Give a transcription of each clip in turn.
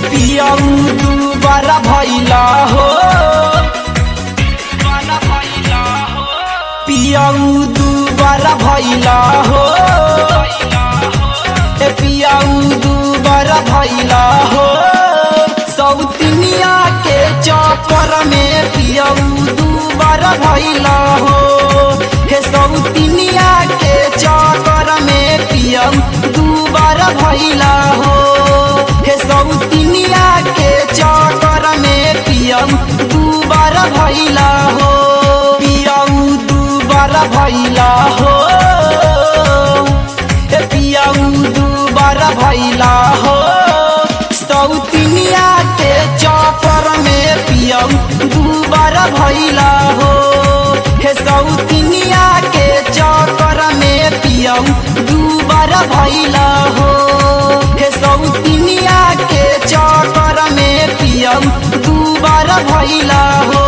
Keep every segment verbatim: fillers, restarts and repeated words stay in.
पियऊ दुबारा भइला हो पियऊ दुबारा भइला हो ए पियऊ दुबारा भइला हो सौतिनिया के चक्कर में पियऊ दुबारा भइला हो हे सौतिनिया के चक्कर में पियऊ दुबारा भइला हो हे सौतिनिया के चक्कर में पियऊ दुबारा भइला हो पियऊ दुबारा भइला हो हे पियऊ दुबारा भइला हो सौतिनिया के चक्कर में पियऊ दुबारा भइला हो हे सौतिनिया के चक्कर में पियऊ दुबारा भइला हो हे सौतिनिया के चक्कर में पियऊ दुबारा भइला हो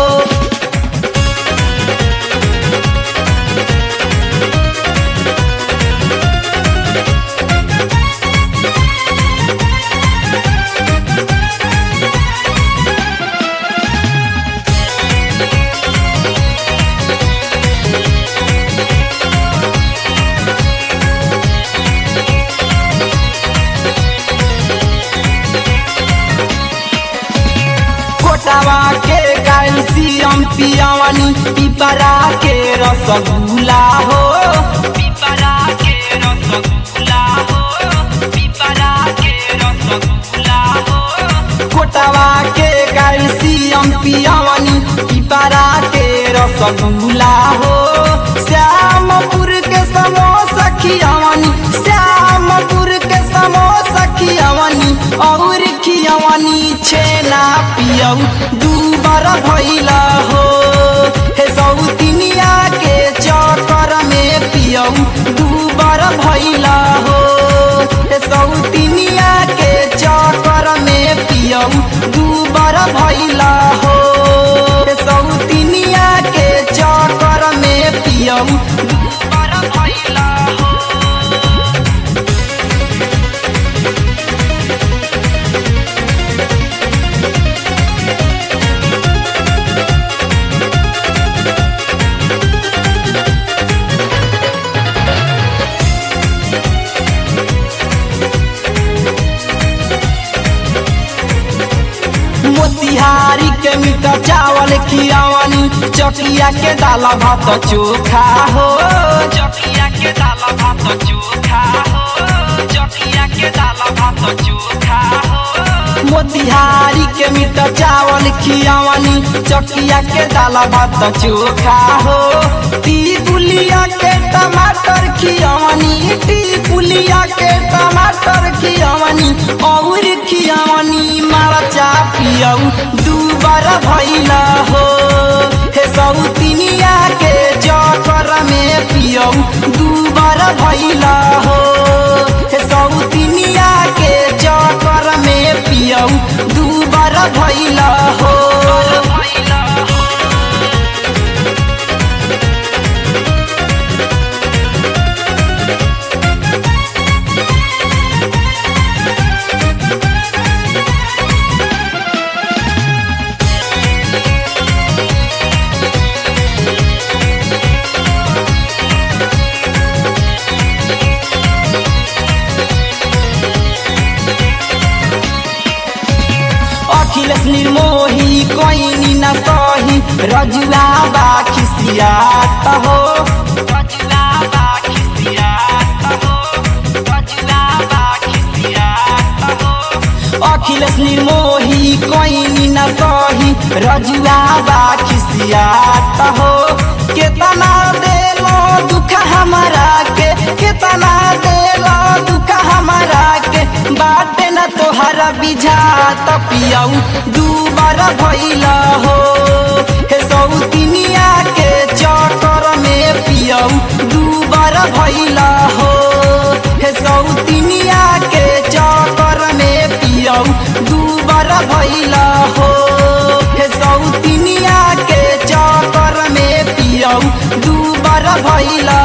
कोटावा के कैल्शियम पियावानी पिपरा के रसगुल्ला हो पिपरा के रसगुल्ला हो पिपरा के रसगुल्ला हो कोटावा के कैल्शियम पियावानी पिपरा के रसगुल्ला हो श्यामपुर के समोसा खियावानी श्यामपुर के समोसा खियावानी और खियावानी छेना पियऊ दुबारा भइला हो हे सौतिनिया के चक्कर में पियऊ दुबारा भइला हो हे सौतिनिया के चक्कर में पियऊ दुबारा भइला हो हे सौतिनिया के चक्कर में पियऊ दुबारा भइला हो मोतिहारी के मीठा चावल खियावानी चकिया के दाला भात चोखा हो चकिया के दाला भात चोखा हो चकिया के दाला भात चोखा हो मोतिहारी के मीठा चावल खियावानी चकिया के दाला भात चोखा हो ती पुलिया के टमाटर खियावानी ती पुलिया के टमाटर खियावानी और खियावानी मरचा पियऊ दुबारा भइला हो हे सौतिनिया के चक्कर में पियऊ दुबारा भइला हो हे सौतिनिया के चक्कर में पियऊ दुबारा भइला हो अखिलेश निर्मोही कोइनी न सही रजुआ बा खिसियात हो रजुआ बा खिसियात हो रजुआ बा खिसियात हो अखिलेश निर्मोही कोइनी न सही रजुआ बा खिसियात हो केतना देलो दुख हमारा के केतना देलो दुख हमारा के बाटे न तोहरा बिझात पियऊ दुबारा भइला हो हे सौतिनिया के चक्कर में पियऊ दुबारा भइला हो हे सौतिनिया के चक्कर में पियऊ दुबारा भइला हो हे सौतिनिया के चक्कर में पियऊ दुबारा भइला